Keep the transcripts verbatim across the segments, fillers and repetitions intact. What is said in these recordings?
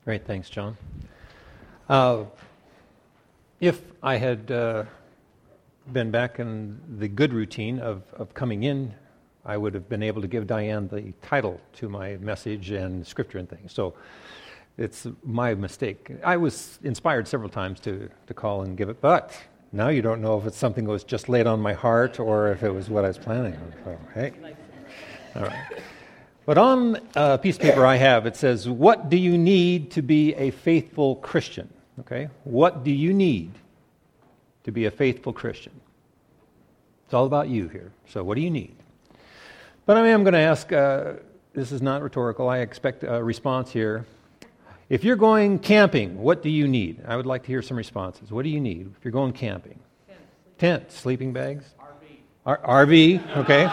Great, thanks, John. Uh, if I had uh, been back in the good routine of, of coming in, I would have been able to give Diane the title to my message and scripture and things. So it's my mistake. I was inspired several times to, to call and give it, but now you don't know if it's something that was just laid on my heart or if it was what I was planning on. So, hey. All right. But on a piece of paper I have, it says, what do you need to be a faithful Christian? Okay? What do you need to be a faithful Christian? It's all about you here. So what do you need? But I am going to ask, uh, this is not rhetorical, I expect a response here. If you're going camping, what do you need? I would like to hear some responses. What do you need if you're going camping? Tent, Tent sleeping bags? R V. R- R V, okay.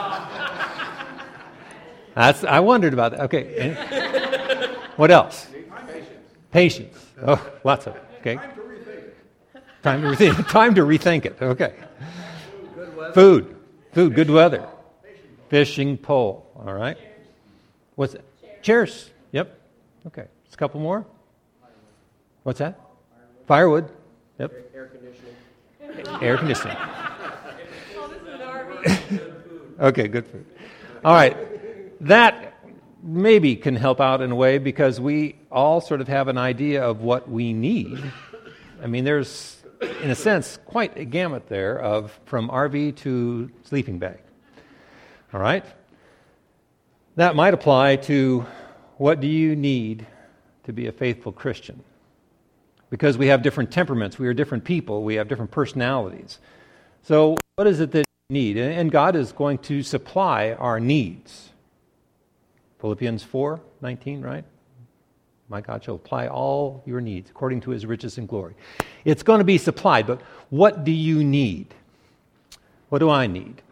That's, I wondered about that. Okay. What else? Patience. Patience. Oh, lots of it. Okay. Time to rethink it. Time to rethink, time to rethink it. Okay. Good weather. Food. Food. Good weather. Fishing pole. All right. What's it? Chairs. Chairs. Yep. Okay. Just a couple more. What's that? Firewood. Firewood. Yep. Air conditioning. Air conditioning. Oh, this is an R V. Okay. Good food. All right. That maybe can help out in a way because we all sort of have an idea of what we need. I mean, there's, in a sense, quite a gamut there of from R V to sleeping bag. All right? That might apply to what do you need to be a faithful Christian? Because we have different temperaments, we are different people, we have different personalities. So what is it that you need? And God is going to supply our needs. Philippians four nineteen, right? My God shall apply all your needs according to his riches and glory. It's going to be supplied, but what do you need? What do I need?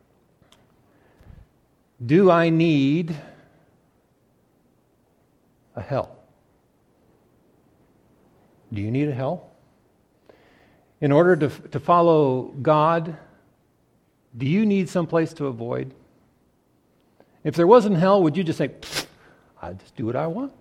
Do I need a hell? Do you need a hell? In order to, to follow God, do you need some place to avoid? If there wasn't hell, would you just say, I'd just do what I want?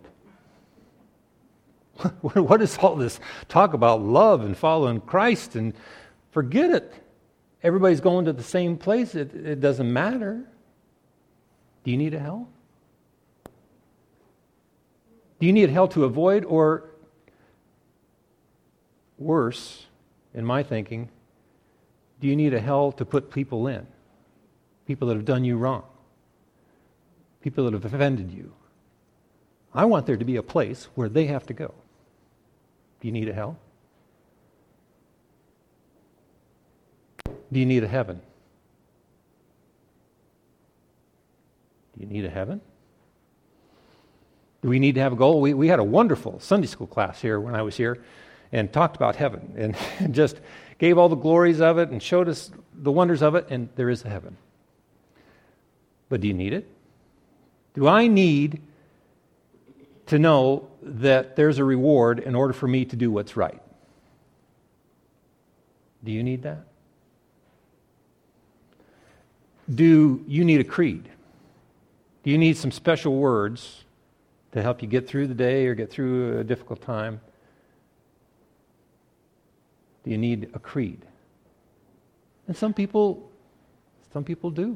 What is all this talk about love and following Christ? And forget it. Everybody's going to the same place. It, it doesn't matter. Do you need a hell? Do you need a hell to avoid? Or worse, in my thinking, do you need a hell to put people in? People that have done you wrong. People that have offended you. I want there to be a place where they have to go. Do you need a hell? Do you need a heaven? Do you need a heaven? Do we need to have a goal? We, we had a wonderful Sunday school class here when I was here and talked about heaven and, and just gave all the glories of it and showed us the wonders of it, and there is a heaven. But do you need it? Do I need to know that there's a reward in order for me to do what's right? Do you need that? Do you need a creed? Do you need some special words to help you get through the day or get through a difficult time? Do you need a creed? And some people, some people do.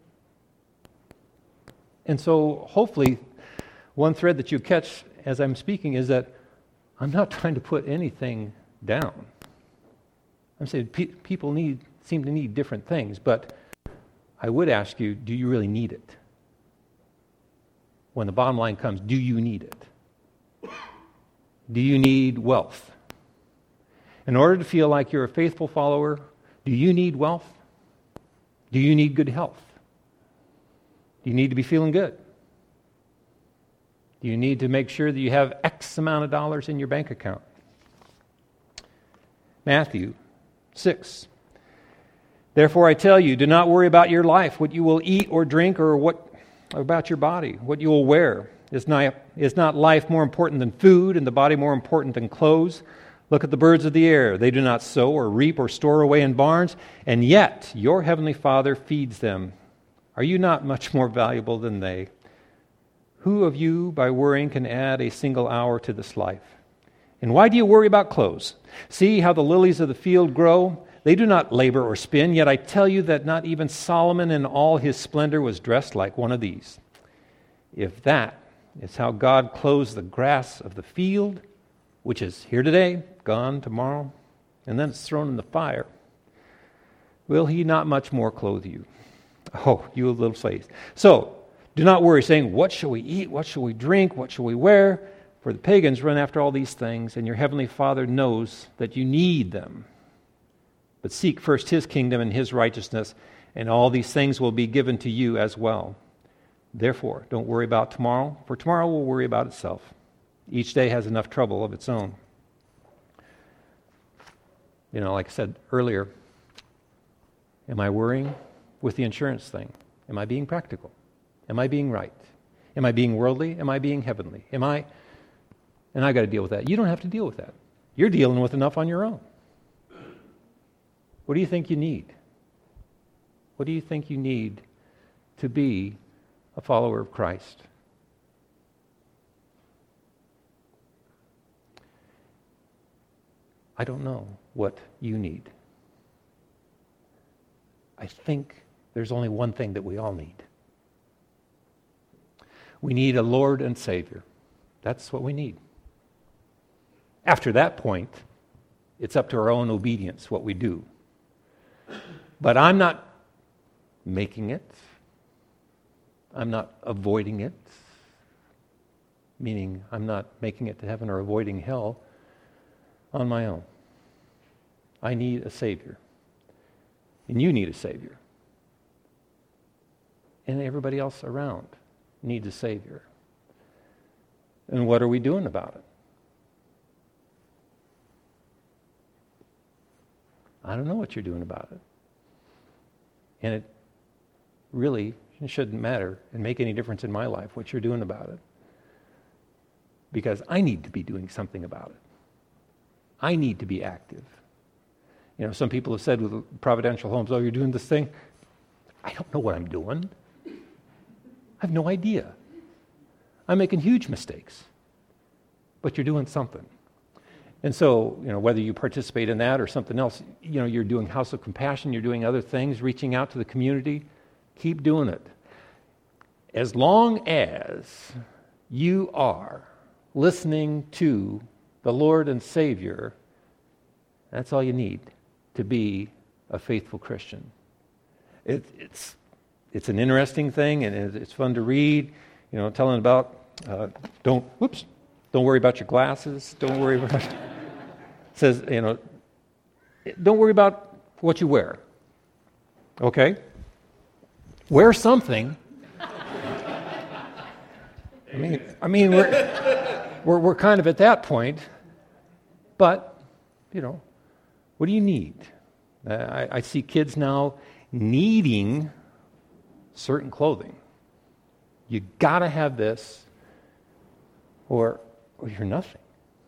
And so hopefully one thread that you catch as I'm speaking is that I'm not trying to put anything down. I'm saying pe- people need seem to need different things, but I would ask you, do you really need it? When the bottom line comes, do you need it? Do you need wealth? In order to feel like you're a faithful follower, do you need wealth? Do you need good health? Do you need to be feeling good? Do you need to make sure that you have X amount of dollars in your bank account? Matthew six. Therefore I tell you, do not worry about your life, what you will eat or drink, or what about your body, what you will wear. Is not, is not life more important than food, and the body more important than clothes? Look at the birds of the air. They do not sow or reap or store away in barns, and yet your heavenly Father feeds them. Are you not much more valuable than they? Who of you, by worrying, can add a single hour to this life? And why do you worry about clothes? See how the lilies of the field grow? They do not labor or spin, yet I tell you that not even Solomon in all his splendor was dressed like one of these. If that is how God clothes the grass of the field, which is here today, gone tomorrow, and then it's thrown in the fire, will he not much more clothe you? Oh, you little slaves. So, do not worry, saying, what shall we eat? What shall we drink? What shall we wear? For the pagans run after all these things, and your heavenly Father knows that you need them. But seek first his kingdom and his righteousness, and all these things will be given to you as well. Therefore, don't worry about tomorrow, for tomorrow will worry about itself. Each day has enough trouble of its own. You know, like I said earlier, am I worrying with the insurance thing? Am I being practical? Am I being right? Am I being worldly? Am I being heavenly? Am I... And I got to deal with that. You don't have to deal with that. You're dealing with enough on your own. What do you think you need? What do you think you need to be a follower of Christ? I don't know what you need. I think there's only one thing that we all need. We need a Lord and Savior. That's what we need. After that point, it's up to our own obedience, what we do. But I'm not making it. I'm not avoiding it. Meaning, I'm not making it to heaven or avoiding hell on my own. I need a Savior. And you need a Savior. And everybody else around needs a Savior. And what are we doing about it? I don't know what you're doing about it. And it really shouldn't matter and make any difference in my life what you're doing about it. Because I need to be doing something about it. I need to be active. You know, some people have said with Providential Homes, oh, you're doing this thing. I don't know what I'm doing. I have no idea. I'm making huge mistakes. But you're doing something. And so, you know, whether you participate in that or something else, you know, you're doing House of Compassion, you're doing other things, reaching out to the community, keep doing it. As long as you are listening to the Lord and Savior, that's all you need to be a faithful Christian. It, it's it's an interesting thing, and it's fun to read. You know, telling about uh, don't whoops, don't worry about your glasses. Don't worry about. It says, you know, don't worry about what you wear. Okay, wear something. I mean, I mean, we're we're we're kind of at that point, but you know, what do you need? Uh, I, I see kids now needing certain clothing. You got to have this, or, or you're nothing.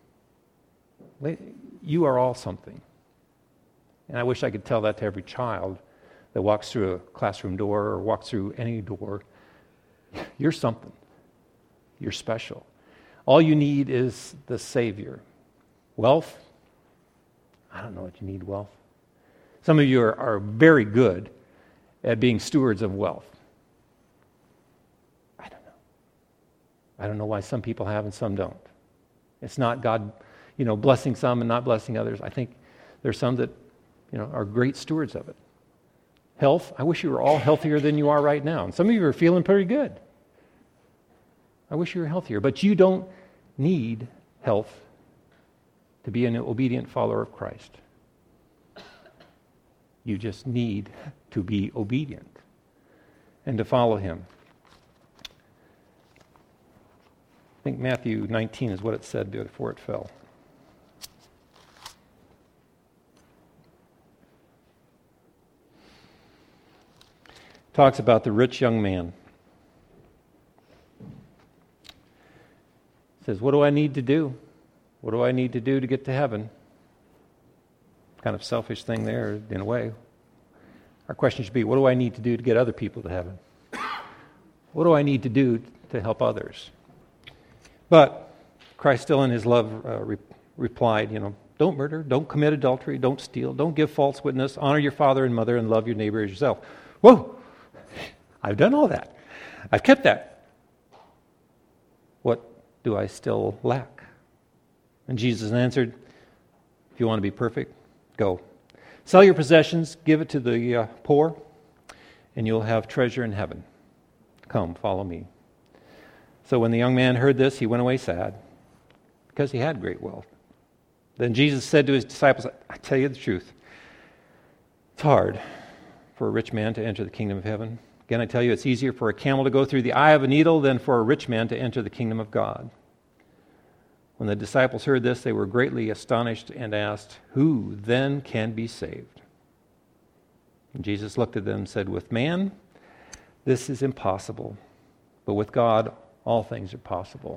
You are all something. And I wish I could tell that to every child that walks through a classroom door or walks through any door. You're something. You're special. All you need is the Savior. Wealth? I don't know what you need wealth. Some of you are, are very good at being stewards of wealth. I don't know. I don't know why some people have and some don't. It's not God, you know, blessing some and not blessing others. I think there's some that, you know, are great stewards of it. Health, I wish you were all healthier than you are right now. And some of you are feeling pretty good. I wish you were healthier. But you don't need health to be an obedient follower of Christ. You just need to be obedient and to follow Him. I think Matthew nineteen is what it said before it fell. Talks about the rich young man. It says, what do I need to do? What do I need to do to get to heaven? Kind of selfish thing there, in a way. Our question should be, what do I need to do to get other people to heaven? What do I need to do to help others. But Christ, still in his love, uh, re- replied, you know, don't murder, don't commit adultery, don't steal, don't give false witness, honor your father and mother, and love your neighbor as yourself. Whoa! I've done all that. I've kept that. What do I still lack? And Jesus answered, if you want to be perfect, go. Sell your possessions, give it to the uh, poor, and you'll have treasure in heaven. Come, follow me. So when the young man heard this, he went away sad, because he had great wealth. Then Jesus said to his disciples, I tell you the truth, it's hard for a rich man to enter the kingdom of heaven. Again, I tell you, it's easier for a camel to go through the eye of a needle than for a rich man to enter the kingdom of God. When the disciples heard this, they were greatly astonished and asked, who then can be saved? And Jesus looked at them and said, with man, this is impossible, but with God, all things are possible.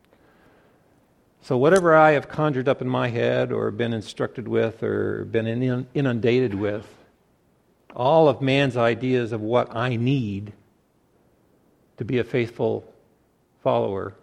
So whatever I have conjured up in my head or been instructed with or been inundated with, all of man's ideas of what I need to be a faithful follower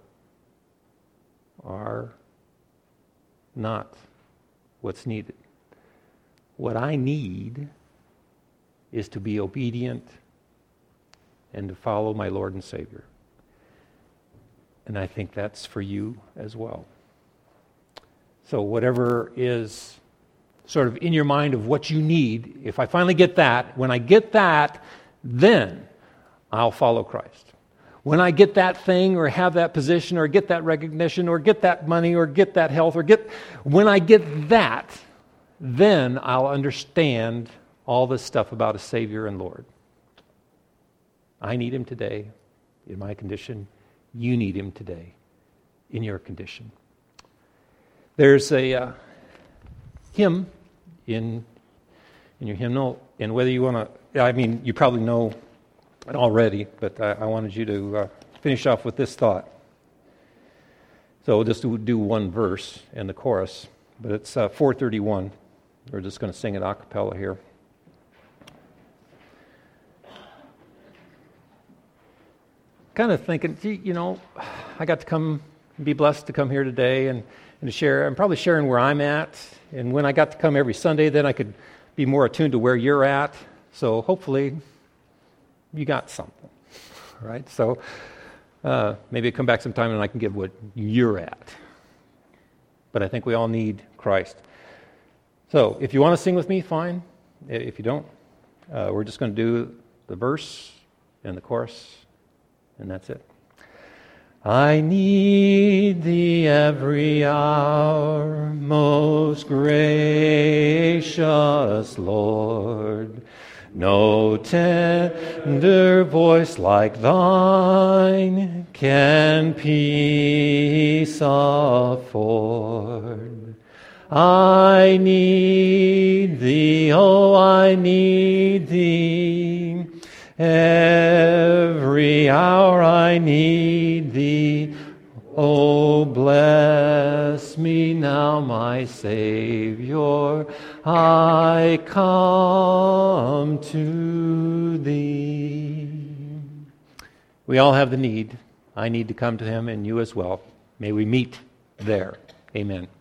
are not what's needed. What I need is to be obedient and to follow my Lord and Savior. And I think that's for you as well. So whatever is sort of in your mind of what you need, if I finally get that, when I get that, then I'll follow Christ. When I get that thing or have that position or get that recognition or get that money or get that health or get, when I get that, then I'll understand all this stuff about a Savior and Lord. I need Him today in my condition. You need Him today in your condition. There's a uh, hymn in in your hymnal, and whether you want to, I mean, you probably know it already, but I, I wanted you to uh, finish off with this thought. So we'll just do, do one verse in the chorus, but it's uh, four thirty-one. We're just going to sing it a cappella here. Kind of thinking, gee, you know, I got to come, be blessed to come here today and, and to share. I'm probably sharing where I'm at. And when I got to come every Sunday, then I could be more attuned to where you're at. So hopefully you got something, right? So uh, maybe come back sometime and I can give what you're at. But I think we all need Christ. So if you want to sing with me, fine. If you don't, uh, we're just going to do the verse and the chorus. And that's it. I need Thee every hour, most gracious Lord. No tender voice like Thine can peace afford. I need Thee, oh, I need Thee. Every hour I need Thee. Oh, bless me now, my Savior. I come to Thee. We all have the need. I need to come to Him, and you as well. May we meet there. Amen.